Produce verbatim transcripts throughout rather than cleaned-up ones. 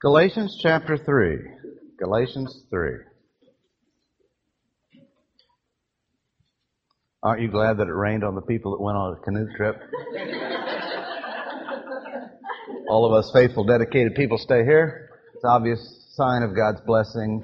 Galatians chapter three. Galatians three. Aren't you glad that it rained on the people that went on a canoe trip? All of us faithful, dedicated people stay here. It's an obvious sign of God's blessing.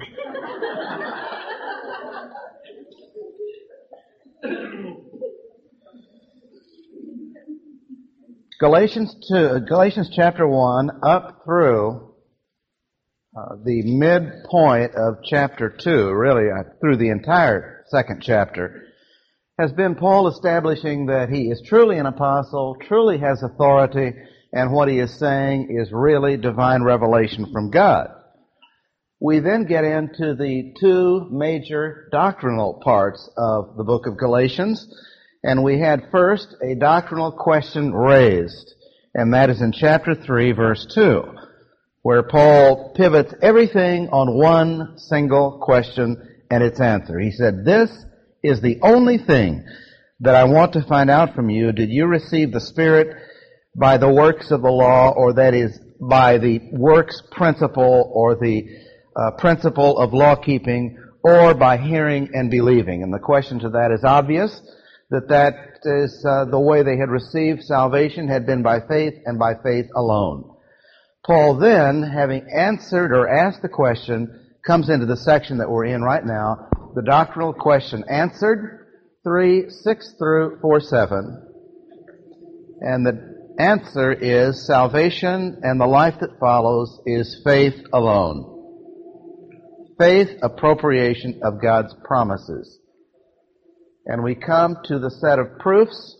Galatians two, Galatians chapter one up through uh, the midpoint of chapter two, really uh, through the entire second chapter, has been Paul establishing that he is truly an apostle, truly has authority, and what he is saying is really divine revelation from God. We then get into the two major doctrinal parts of the book of Galatians, and we had first a doctrinal question raised, and that is in chapter three, verse two, where Paul pivots everything on one single question and its answer. He said, "This is the only thing that I want to find out from you. Did you receive the Spirit by the works of the law, or that is, by the works principle, or the uh, principle of law keeping, or by hearing and believing?" And the question to that is obvious, that that is uh, the way they had received salvation had been by faith and by faith alone. Paul then, having answered or asked the question, comes into the section that we're in right now, the doctrinal question answered, three, six through four, seven. And the answer is salvation and the life that follows is faith alone. Faith, appropriation of God's promises. And we come to the set of proofs,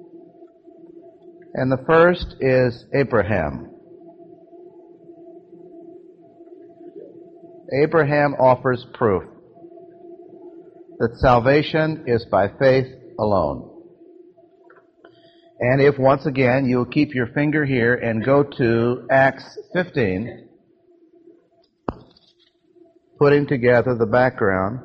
and the first is Abraham. Abraham offers proof that salvation is by faith alone. And if once again you'll keep your finger here and go to Acts fifteen, putting together the background.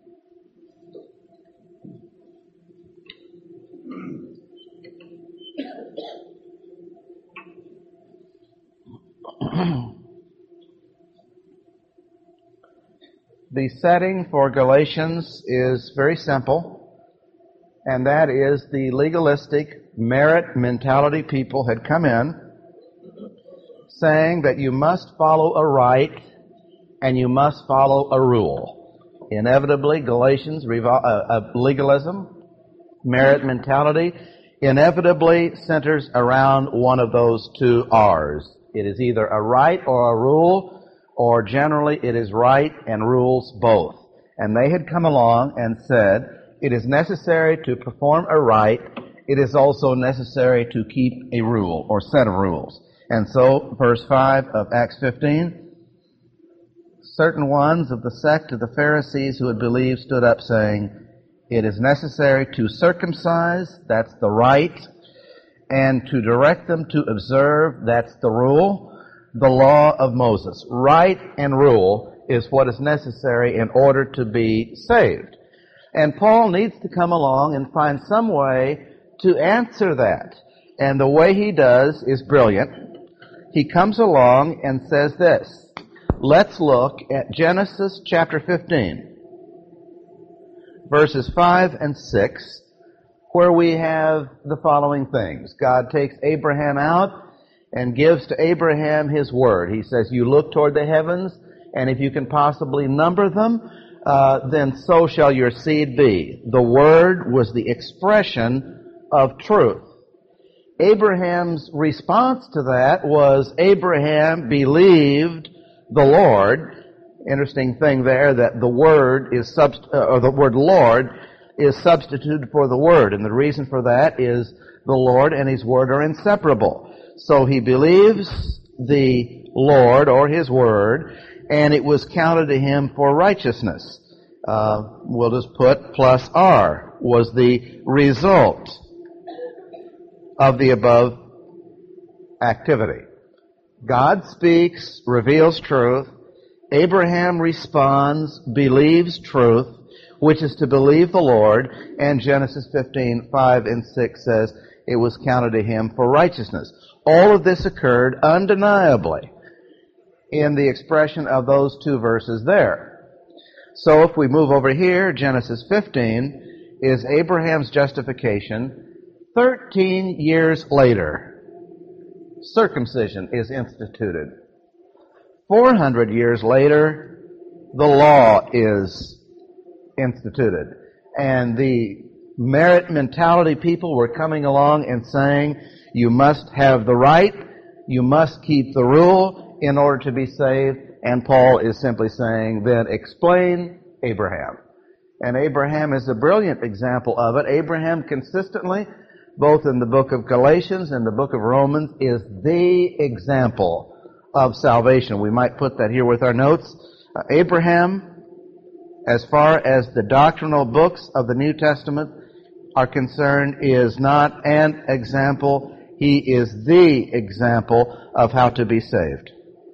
The setting for Galatians is very simple, and that is the legalistic merit mentality people had come in, saying that you must follow a rite and you must follow a rule. Inevitably, Galatians, revol- uh, uh, legalism, merit mentality, inevitably centers around one of those two R's. It is either a rite or a rule, or generally it is right and rules both. And they had come along and said, it is necessary to perform a rite, it is also necessary to keep a rule or set of rules. And so, verse five of Acts fifteen, certain ones of the sect of the Pharisees who had believed stood up saying, it is necessary to circumcise, that's the rite, and to direct them to observe, that's the rule, the law of Moses. Rite and rule is what is necessary in order to be saved. And Paul needs to come along and find some way to answer that. And the way he does is brilliant. He comes along and says this. Let's look at Genesis chapter fifteen, verses five and six, where we have the following things. God takes Abraham out and gives to Abraham his word. He says, you look toward the heavens, and if you can possibly number them, uh, then so shall your seed be. The word was the expression of truth. Abraham's response to that was, Abraham believed the Lord. Interesting thing there, that the word is subst- uh, or the word Lord is substituted for the word. And the reason for that is the Lord and his word are inseparable. So he believes the Lord or his word, and it was counted to him for righteousness. Uh, we'll just put plus R was the result of the above activity. God speaks, reveals truth. Abraham responds, believes truth, which is to believe the Lord. And Genesis fifteen, five and six says it was counted to him for righteousness. All of this occurred undeniably in the expression of those two verses there. So if we move over here, Genesis fifteen is Abraham's justification. Thirteen years later, circumcision is instituted. Four hundred years later, the law is instituted. And the merit mentality people were coming along and saying, you must have the right, you must keep the rule in order to be saved. And Paul is simply saying, then explain Abraham. And Abraham is a brilliant example of it. Abraham consistently, both in the book of Galatians and the book of Romans, is the example of salvation. We might put that here with our notes. Uh, Abraham, as far as the doctrinal books of the New Testament are concerned, is not an example. He is the example of how to be saved.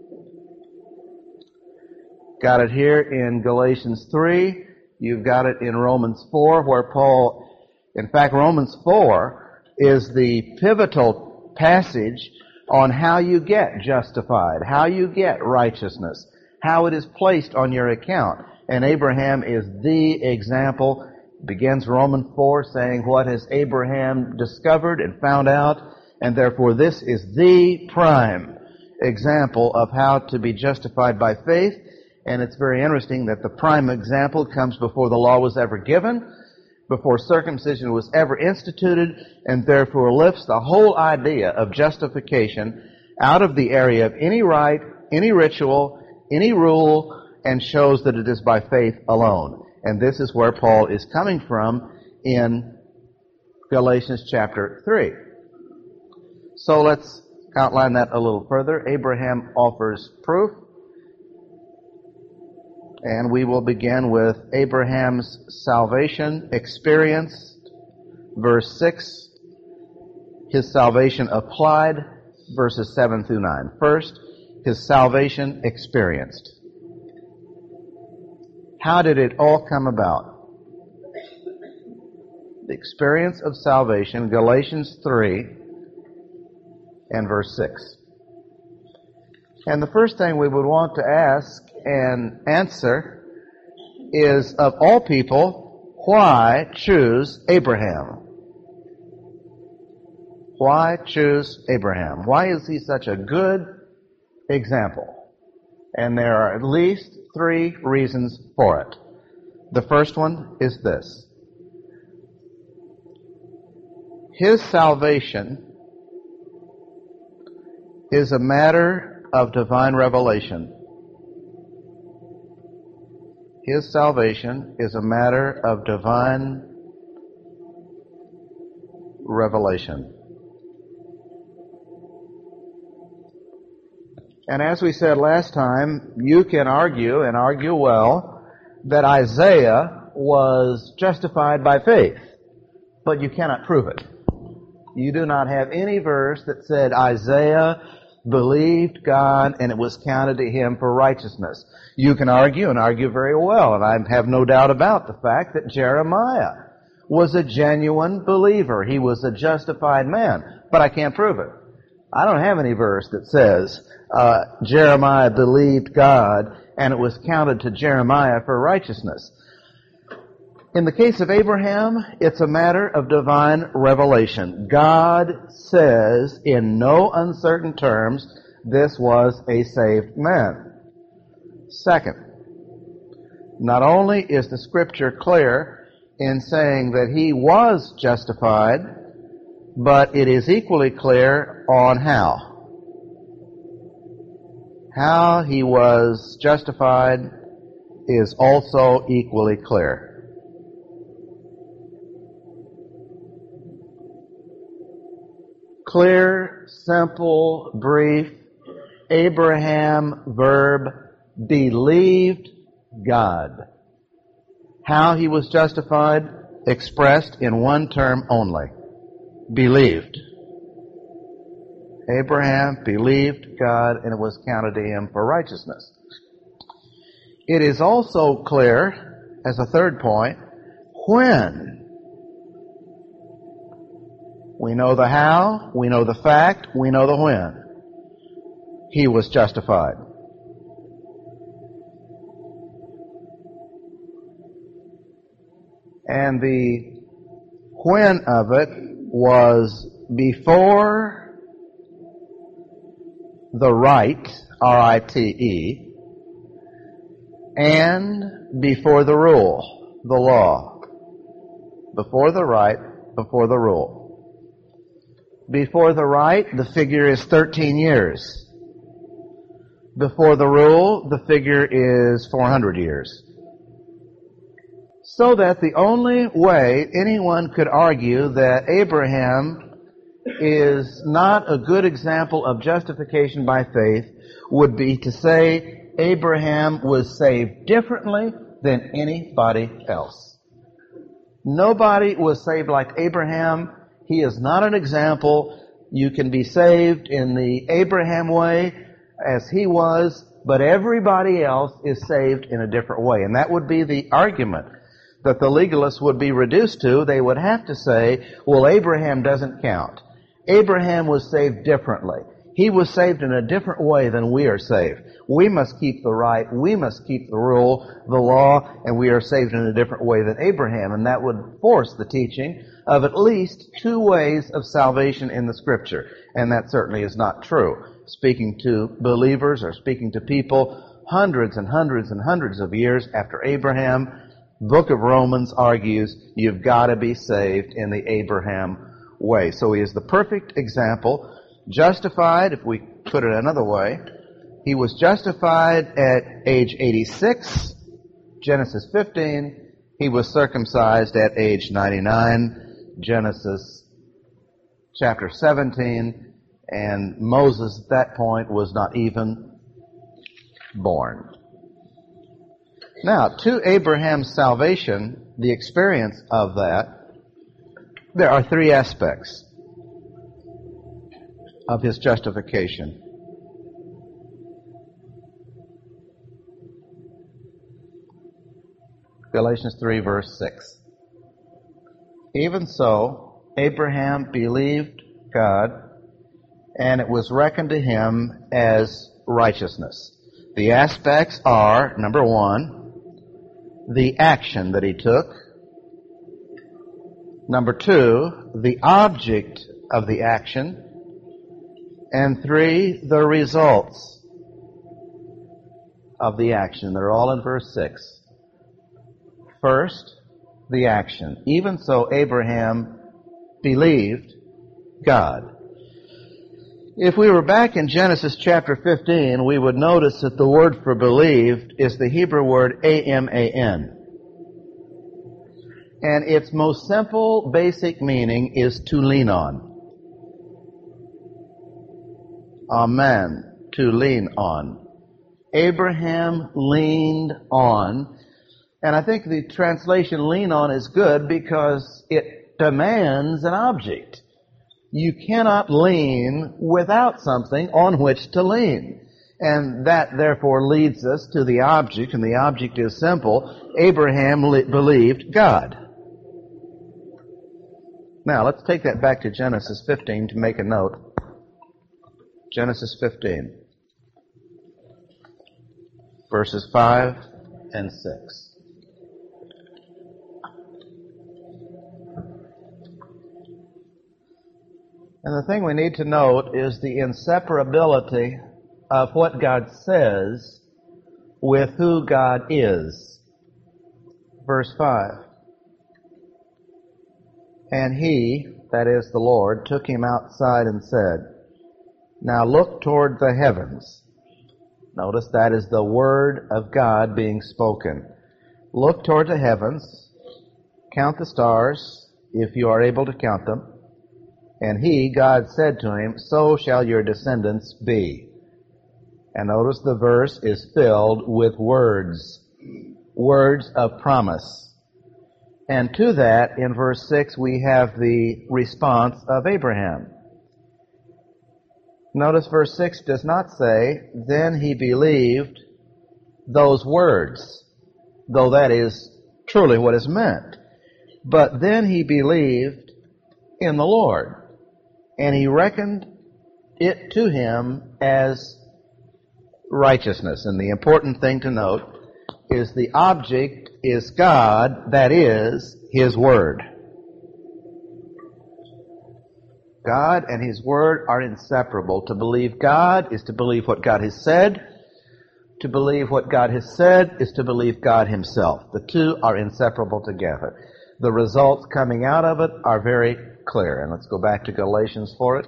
Got it here in Galatians three. You've got it in Romans four, where Paul, in fact, Romans four is the pivotal passage on how you get justified, how you get righteousness, how it is placed on your account. And Abraham is the example. Begins Romans four saying, what has Abraham discovered and found out? And therefore this is the prime example of how to be justified by faith. And it's very interesting that the prime example comes before the law was ever given, before circumcision was ever instituted, and therefore lifts the whole idea of justification out of the area of any rite, any ritual, any rule, and shows that it is by faith alone. And this is where Paul is coming from in Galatians chapter three. So let's outline that a little further. Abraham offers proof. And we will begin with Abraham's salvation experience, verse six. His salvation applied, verses seven through nine. First, his salvation experienced. How did it all come about? The experience of salvation, Galatians three and verse six. And the first thing we would want to ask and answer is, of all people, why choose Abraham? Why choose Abraham? Why is he such a good example? And there are at least three reasons for it. The first one is this. His salvation is a matter of divine revelation. His salvation is a matter of divine revelation. And as we said last time, you can argue, and argue well, that Isaiah was justified by faith, but you cannot prove it. You do not have any verse that said Isaiah believed God and it was counted to him for righteousness. You can argue, and argue very well, and I have no doubt about the fact that Jeremiah was a genuine believer. He was a justified man, but I can't prove it. I don't have any verse that says uh, Jeremiah believed God and it was counted to Jeremiah for righteousness. In the case of Abraham, it's a matter of divine revelation. God says in no uncertain terms this was a saved man. Second, not only is the Scripture clear in saying that he was justified, but it is equally clear on how. How he was justified is also equally clear. Clear, simple, brief, Abraham verb, believed God. How he was justified, expressed in one term only. Believed. Abraham believed God and it was counted to him for righteousness. It is also clear, as a third point, when. We know the how, we know the fact, we know the when. He was justified. And the when of it was before the rite, R I T E, and before the rule, the law. Before the rite, before the rule. Before the rite, the figure is thirteen years. Before the rule, the figure is four hundred years. So that the only way anyone could argue that Abraham is not a good example of justification by faith would be to say Abraham was saved differently than anybody else. Nobody was saved like Abraham. He is not an example. You can be saved in the Abraham way as he was, but everybody else is saved in a different way. And that would be the argument that the legalists would be reduced to. They would have to say, well, Abraham doesn't count. Abraham was saved differently. He was saved in a different way than we are saved. We must keep the right, we must keep the rule, the law, and we are saved in a different way than Abraham. And that would force the teaching of at least two ways of salvation in the Scripture. And that certainly is not true. Speaking to believers or speaking to people hundreds and hundreds and hundreds of years after Abraham, Book of Romans argues you've got to be saved in the Abraham way. So he is the perfect example. Justified, if we put it another way, he was justified at age eighty-six, Genesis fifteen. He was circumcised at age ninety-nine, Genesis chapter seventeen. And Moses at that point was not even born. Now, to Abraham's salvation, the experience of that, there are three aspects of his justification. Galatians three, verse six. Even so, Abraham believed God, and it was reckoned to him as righteousness. The aspects are, number one, the action that he took. Number two, the object of the action. And three, the results of the action. They're all in verse six. First, the action. Even so, Abraham believed God. If we were back in Genesis chapter fifteen, we would notice that the word for believed is the Hebrew word A M A N. And its most simple, basic meaning is to lean on. Amen. To lean on. Abraham leaned on. And I think the translation lean on is good because it demands an object. You cannot lean without something on which to lean. And that therefore leads us to the object, and the object is simple. Abraham li- believed God. Now, let's take that back to Genesis fifteen to make a note. Genesis fifteen, verses five and six. And the thing we need to note is the inseparability of what God says with who God is. Verse five. And he, that is the Lord, took him outside and said, now look toward the heavens. Notice that is the word of God being spoken. Look toward the heavens, count the stars, if you are able to count them. And he, God, said to him, so shall your descendants be. And notice the verse is filled with words, words of promise. And to that, in verse six, we have the response of Abraham. Notice verse six does not say, then he believed those words, though that is truly what is meant. But then he believed in the Lord. And he reckoned it to him as righteousness. And the important thing to note is the object is God, that is, His Word. God and His Word are inseparable. To believe God is to believe what God has said. To believe what God has said is to believe God Himself. The two are inseparable together. The results coming out of it are very clear. And let's go back to Galatians for it.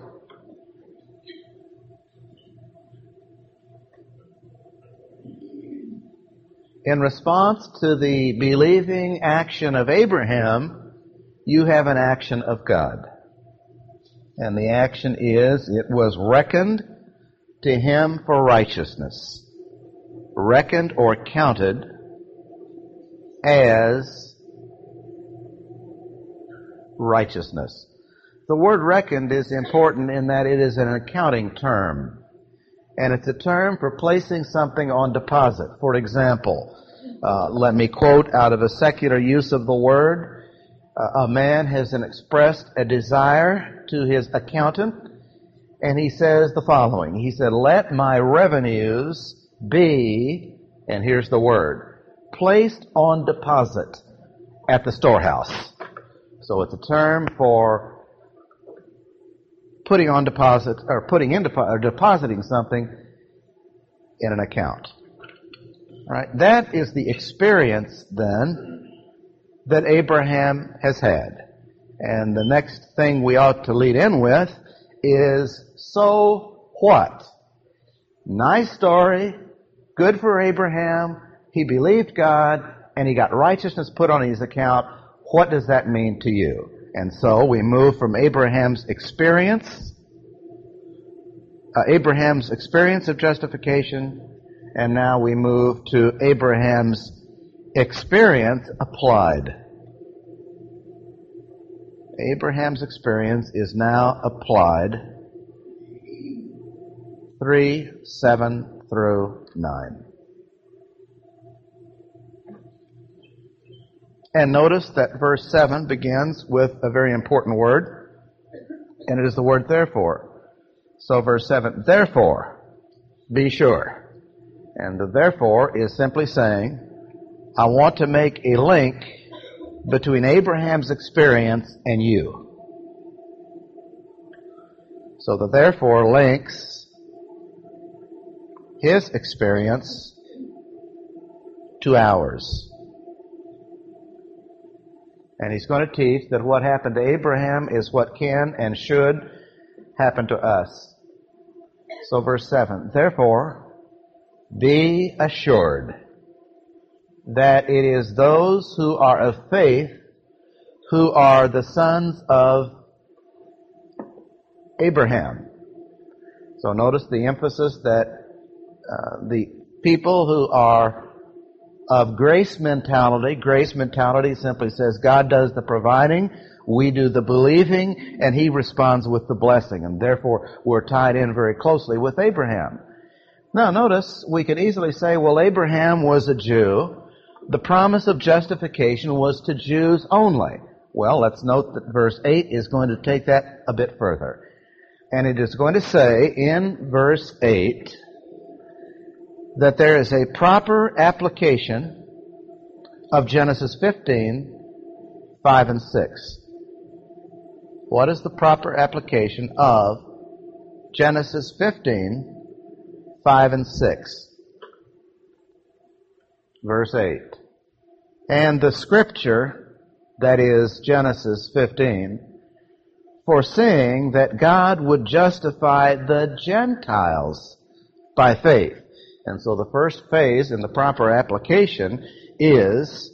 In response to the believing action of Abraham, you have an action of God. And the action is, it was reckoned to him for righteousness. Reckoned or counted as righteousness. The word reckoned is important in that it is an accounting term. And it's a term for placing something on deposit. For example, uh, let me quote out of a secular use of the word. Uh, a man has an expressed a desire to his accountant, and he says the following. He said, let my revenues be, and here's the word, placed on deposit at the storehouse. So it's a term for putting on deposit, or putting in deposit, or depositing something in an account. All right? That is the experience, then, that Abraham has had. And the next thing we ought to lead in with is, so what? Nice story, good for Abraham, he believed God, and he got righteousness put on his account. What does that mean to you? And so we move from Abraham's experience, uh, Abraham's experience of justification, and now we move to Abraham's experience applied. Abraham's experience is now applied. three, seven through nine. And notice that verse seven begins with a very important word, and it is the word therefore. So verse seven, therefore, be sure. And the therefore is simply saying, I want to make a link between Abraham's experience and you. So the therefore links his experience to ours. And he's going to teach that what happened to Abraham is what can and should happen to us. So verse seven, therefore, be assured that it is those who are of faith who are the sons of Abraham. So notice the emphasis that uh, the people who are of grace mentality, grace mentality simply says God does the providing, we do the believing, and He responds with the blessing. And therefore, we're tied in very closely with Abraham. Now notice, we could easily say, well, Abraham was a Jew. The promise of justification was to Jews only. Well, let's note that verse eight is going to take that a bit further. And it is going to say in verse eight that there is a proper application of Genesis fifteen, five and six. What is the proper application of Genesis fifteen, five and six? Verse eight. And the scripture, that is Genesis fifteen, foreseeing that God would justify the Gentiles by faith. And so the first phase in the proper application is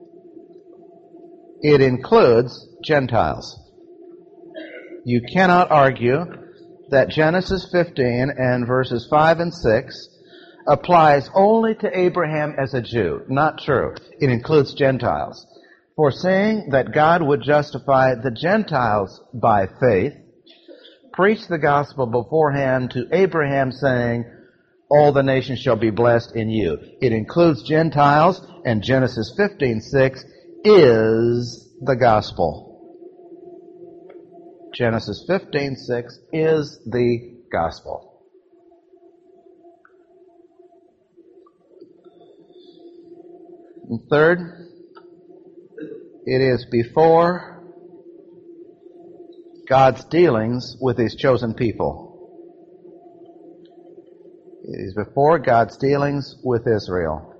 it includes Gentiles. You cannot argue that Genesis fifteen and verses five and six applies only to Abraham as a Jew. Not true. It includes Gentiles. Foreseeing that God would justify the Gentiles by faith, preached the gospel beforehand to Abraham, saying, all the nations shall be blessed in you. It includes Gentiles, and Genesis fifteen six is the gospel. Genesis fifteen six is the gospel. And third, It is before God's dealings with His chosen people. It is before God's dealings with Israel.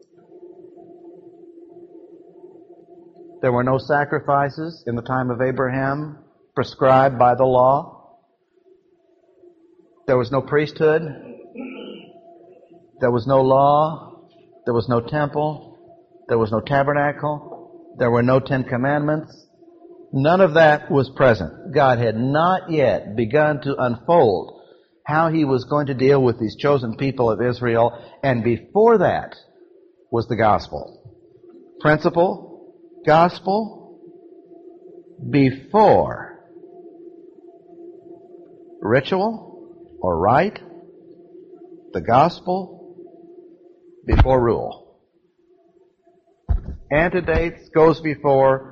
There were no sacrifices in the time of Abraham prescribed by the law. There was no priesthood. There was no law. There was no temple. There was no tabernacle. There were no Ten Commandments. None of that was present. God had not yet begun to unfold how He was going to deal with these chosen people of Israel. And before that was the gospel. Principle, gospel, before ritual or rite, the gospel, before rule. Antedates, goes before,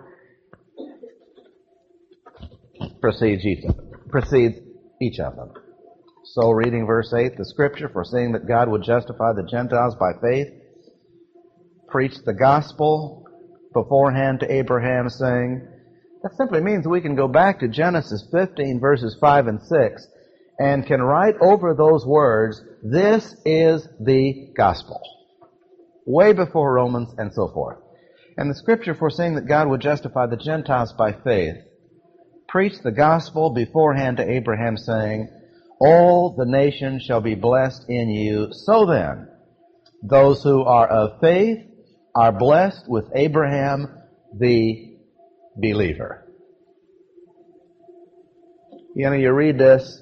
precedes each of them. Precedes each of them. So reading verse eight, the scripture, foreseeing that God would justify the Gentiles by faith, preached the gospel beforehand to Abraham, saying, that simply means we can go back to Genesis fifteen, verses five and six, and can write over those words, this is the gospel. Way before Romans and so forth. And the scripture, foreseeing that God would justify the Gentiles by faith, preached the gospel beforehand to Abraham, saying, all the nations shall be blessed in you. So then, those who are of faith are blessed with Abraham the believer. You know, you read this,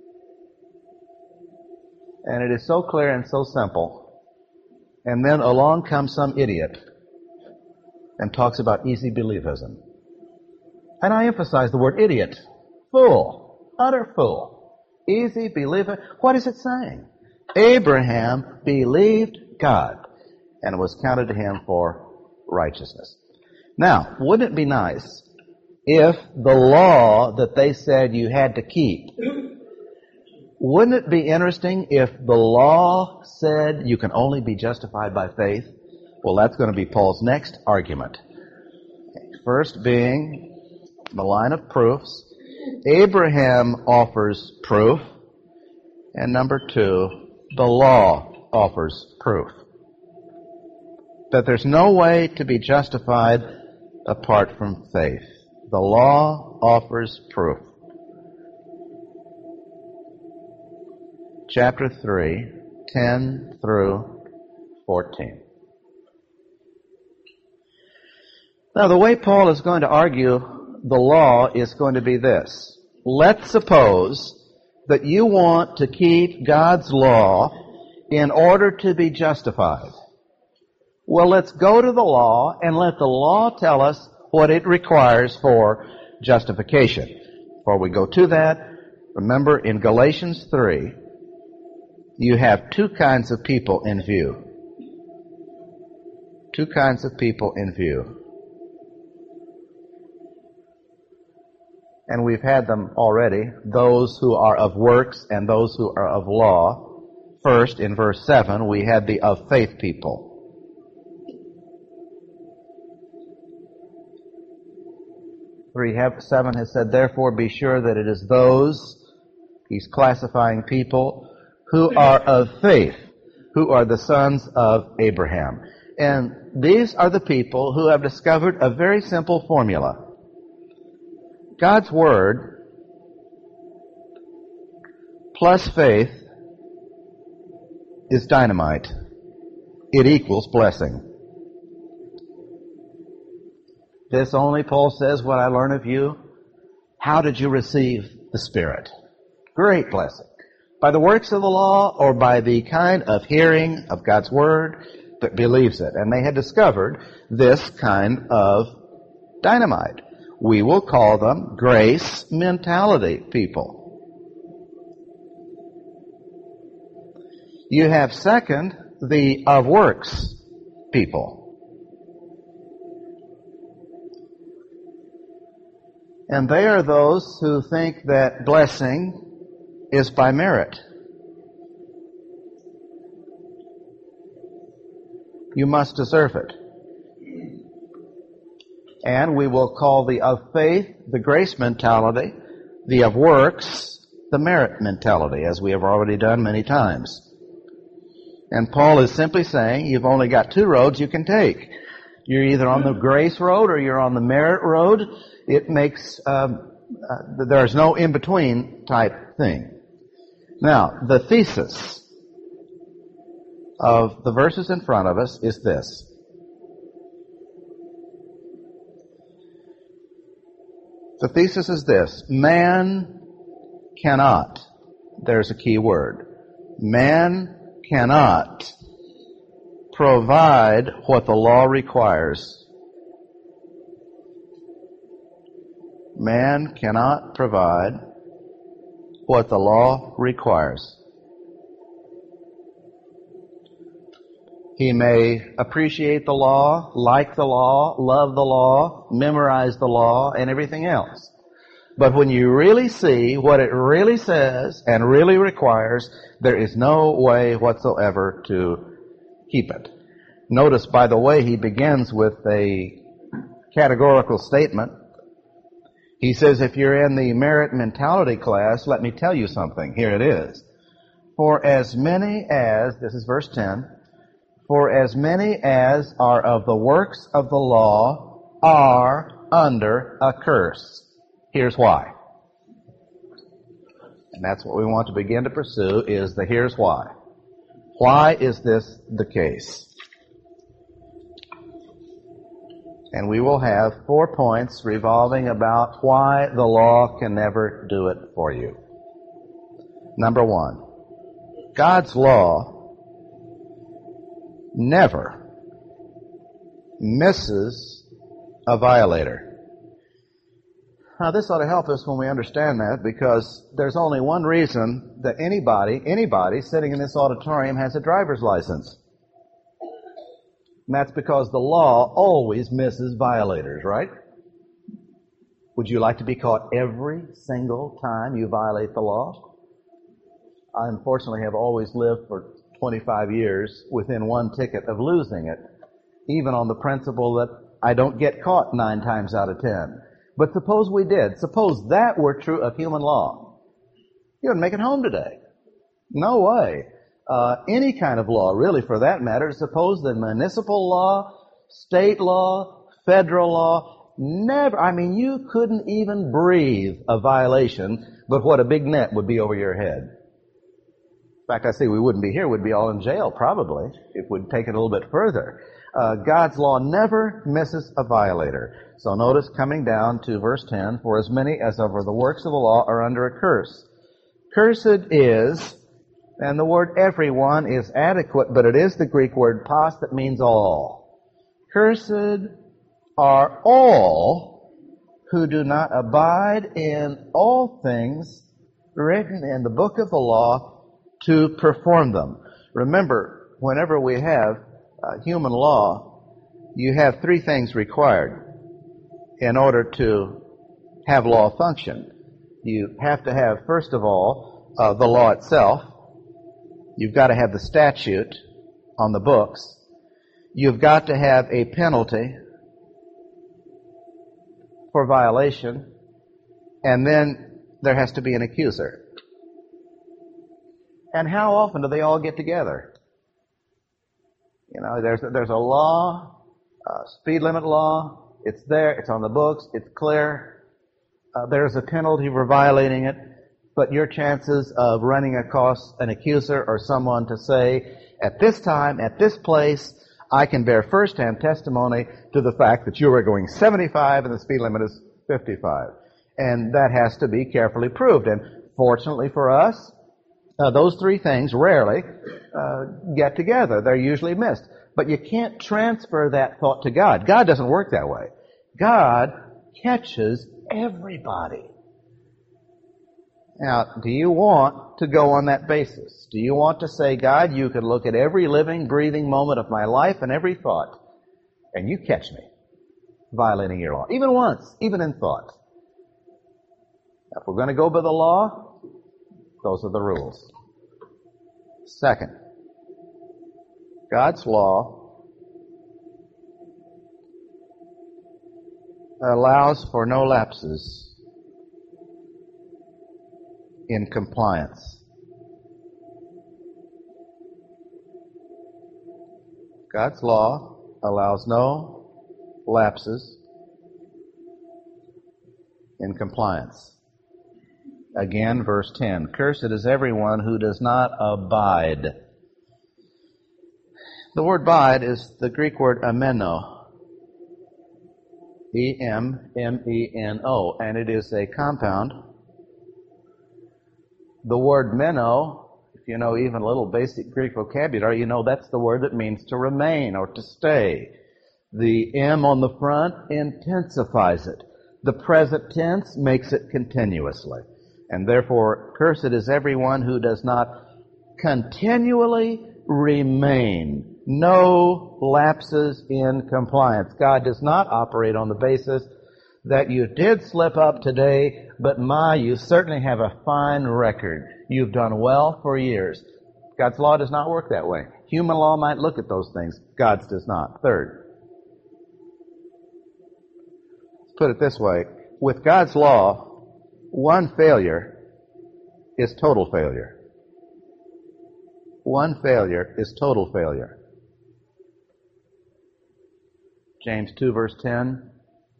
and it is so clear and so simple. And then along comes some idiot and talks about easy believism. And I emphasize the word idiot. Fool. Utter fool. Easy believer. What is it saying? Abraham believed God, and it was counted to him for righteousness. Now, wouldn't it be nice if the law that they said you had to keep, wouldn't it be interesting if the law said you can only be justified by faith? Well, that's going to be Paul's next argument. First being the line of proofs. Abraham offers proof. And number two, the law offers proof. That there's no way to be justified apart from faith. The law offers proof. Chapter three, ten through fourteen. Now, the way Paul is going to argue the law is going to be this. Let's suppose that you want to keep God's law in order to be justified. Well, let's go to the law and let the law tell us what it requires for justification. Before we go to that, remember in Galatians three, you have two kinds of people in view. Two kinds of people in view. And we've had them already, those who are of works and those who are of law. First, in verse seven, we had the of faith people. three seven has said, therefore be sure that it is those, he's classifying people, who are of faith, who are the sons of Abraham. And these are the people who have discovered a very simple formula. God's Word plus faith is dynamite. It equals blessing. This only, Paul says, what I learn of you. How did you receive the Spirit? Great blessing. By the works of the law or by the kind of hearing of God's Word that believes it. And they had discovered this kind of dynamite. We will call them grace mentality people. You have second, the of works people. And they are those who think that blessing is by merit. You must deserve it. And we will call the of faith the grace mentality, the of works the merit mentality, as we have already done many times. And Paul is simply saying you've only got two roads you can take. You're either on the grace road or you're on the merit road. It makes, um, uh, there's no in-between type thing. Now, the thesis of the verses in front of us is this. The thesis is this. Man cannot, there's a key word, man cannot provide what the law requires. Man cannot provide what the law requires. He may appreciate the law, like the law, love the law, memorize the law, and everything else. But when you really see what it really says and really requires, there is no way whatsoever to keep it. Notice, by the way, he begins with a categorical statement. He says, if you're in the merit mentality class, let me tell you something. Here it is. For as many as, this is verse ten, for as many as are of the works of the law are under a curse. Here's why. And that's what we want to begin to pursue, is the here's why. Why is this the case? And we will have four points revolving about why the law can never do it for you. Number one, God's law never misses a violator. Now, this ought to help us when we understand that, because there's only one reason that anybody, anybody sitting in this auditorium has a driver's license. And that's because the law always misses violators, right? Would you like to be caught every single time you violate the law? I unfortunately have always lived for twenty-five years within one ticket of losing it, even on the principle that I don't get caught nine times out of ten. But suppose we did. Suppose that were true of human law. You wouldn't make it home today. No way. Uh, any kind of law, really, for that matter. Suppose the municipal law, state law, federal law, never, I mean, you couldn't even breathe a violation, but what a big net would be over your head. In fact, I say we wouldn't be here. We'd be all in jail, probably, if we'd take it a little bit further. Uh, God's law never misses a violator. So notice, coming down to verse ten, for as many as over the works of the law are under a curse. Cursed is, and the word everyone is adequate, but it is the Greek word pas that means all. Cursed are all who do not abide in all things written in the book of the law to perform them. Remember, whenever we have uh, human law, you have three things required in order to have law function. You have to have, first of all, uh, the law itself. You've got to have the statute on the books. You've got to have a penalty for violation. And then there has to be an accuser. And how often do they all get together? You know, there's, there's a law, uh, speed limit law. It's there. It's on the books. It's clear. Uh, there's a penalty for violating it. But your chances of running across an accuser or someone to say, at this time, at this place, I can bear first-hand testimony to the fact that you were going seventy-five and the speed limit is fifty-five. And that has to be carefully proved. And fortunately for us, uh, those three things rarely uh, get together. They're usually missed. But you can't transfer that thought to God. God doesn't work that way. God catches everybody. Now, do you want to go on that basis? Do you want to say, God, you could look at every living, breathing moment of my life and every thought, and you catch me violating your law, even once, even in thought? Now, if we're going to go by the law, those are the rules. Second, God's law allows for no lapses in compliance. God's law allows no lapses in compliance. Again, verse ten, cursed is everyone who does not abide. The word abide is the Greek word ameno, E M M E N O, and it is a compound. The word meno, if you know even a little basic Greek vocabulary, you know that's the word that means to remain or to stay. The M on the front intensifies it. The present tense makes it continuously. And therefore, cursed is everyone who does not continually remain. No lapses in compliance. God does not operate on the basis that you did slip up today, but my, you certainly have a fine record. You've done well for years. God's law does not work that way. Human law might look at those things. God's does not. Third, let's put it this way. With God's law, one failure is total failure. One failure is total failure. James two verse ten,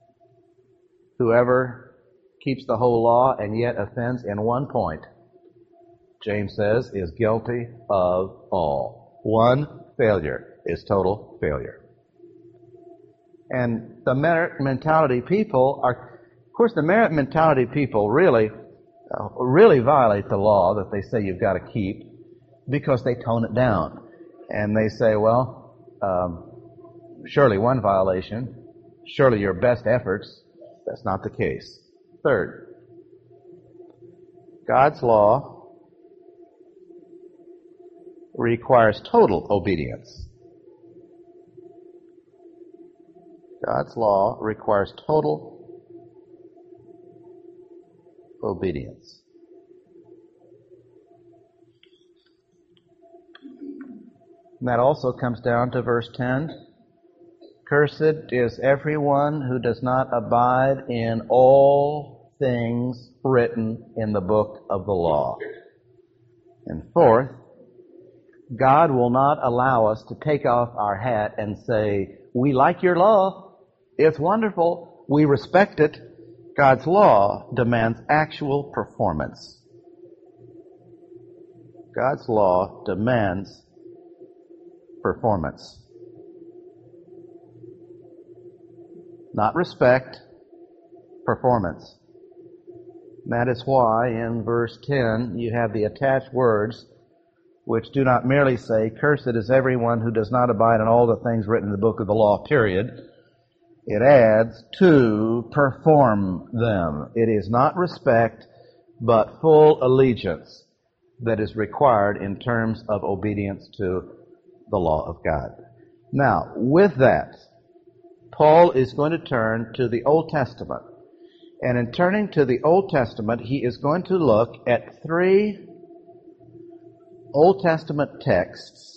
whoever keeps the whole law and yet offends in one point, James says, is guilty of all. One failure is total failure. And the merit mentality people are, of course, the merit mentality people really, uh, really violate the law that they say you've got to keep because they tone it down. And they say, well, um, surely one violation, surely your best efforts. That's not the case. Third, God's law requires total obedience. God's law requires total obedience. And that also comes down to verse ten. Cursed is everyone who does not abide in all things written in the book of the law. And fourth, God will not allow us to take off our hat and say, we like your law. It's wonderful. We respect it. God's law demands actual performance. God's law demands performance. Not respect, performance. That is why in verse ten you have the attached words which do not merely say, cursed is everyone who does not abide in all the things written in the book of the law, period. It adds, to perform them. It is not respect, but full allegiance that is required in terms of obedience to the law of God. Now, with that, Paul is going to turn to the Old Testament. And in turning to the Old Testament, he is going to look at three Old Testament texts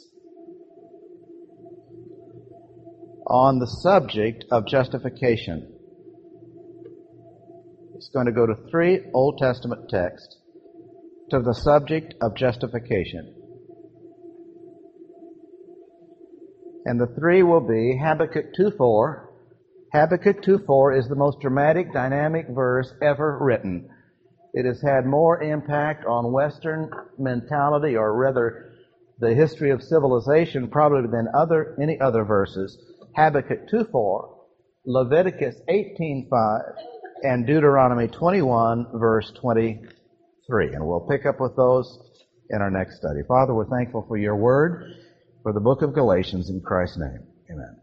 on the subject of justification. He's going to go to three Old Testament texts to the subject of justification. And the three will be Habakkuk two four. Habakkuk two four is the most dramatic, dynamic verse ever written. It has had more impact on Western mentality, or rather the history of civilization, probably than other any other verses. Habakkuk two four, Leviticus eighteen five, and Deuteronomy twenty-one, verse twenty-three. And we'll pick up with those in our next study. Father, we're thankful for your word, for the book of Galatians, in Christ's name. Amen.